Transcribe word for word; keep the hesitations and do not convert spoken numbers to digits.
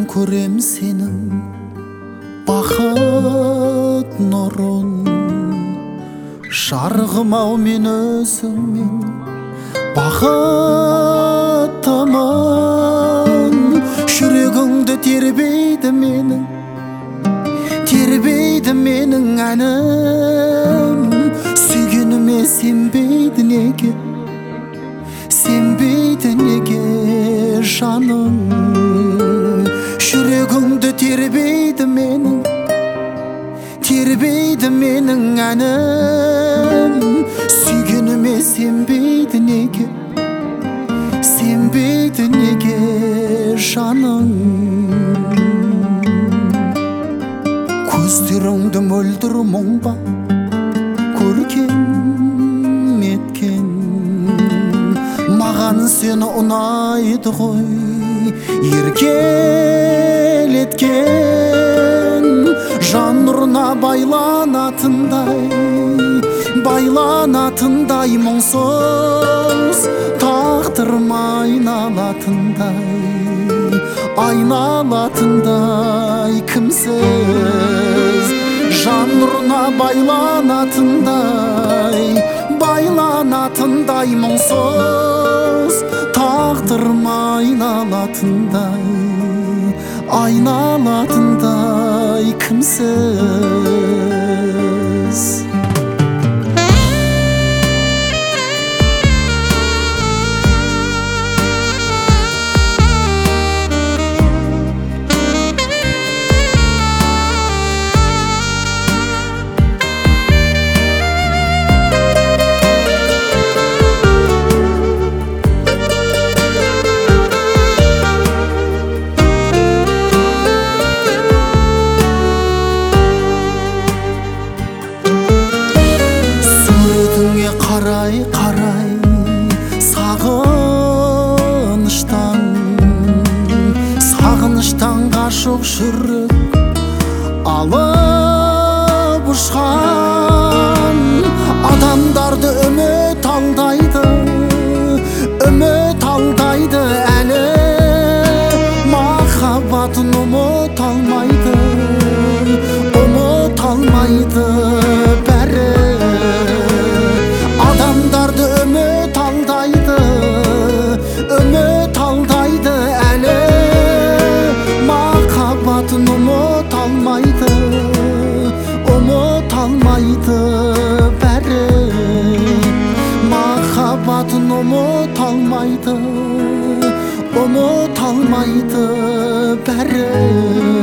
көрем сенің бақыт нұрын. Жарығым-ау мен өзіңмен бақыттымын. Жүрегіңді тербейді менің, тербейді менің әнім. Сүйгеніме сенбейді неге, сенбейді неге жаным. Жүрегіңді тербейді менің, тербейді менің әнім. Сүйгеніме сенбейді неге, сенбейді неге жаным. Көздеріңді мөлдір мұң ба көркем еткен. Маған сені ұнайды ғой еркелеткен. Жан нұрына байланатындай, байланатындай, мұңсыз тағдырыма айналатындай, айналатындай кімсіз. Жан нұрына байланатындай, байланатындай, мұңсыз тағдырыма айналатындай, айналатындай кімсіз. Қарай қарай сағыныштан, сағыныштан қашып жүрек алып ұшқан. Адамдарды үміт алдайды, үміт алдайды әлі. Махаббатын ұмыт алмайды, ұмыт алмайды бәрі. Адамдарды үміт алдайды, үміт алдайды әлі. Махаббатын ұмыт алмайды, ұмыт алмайды бәрі. Махаббатын ұмыт алмайды, ұмыт алмайды бәрі.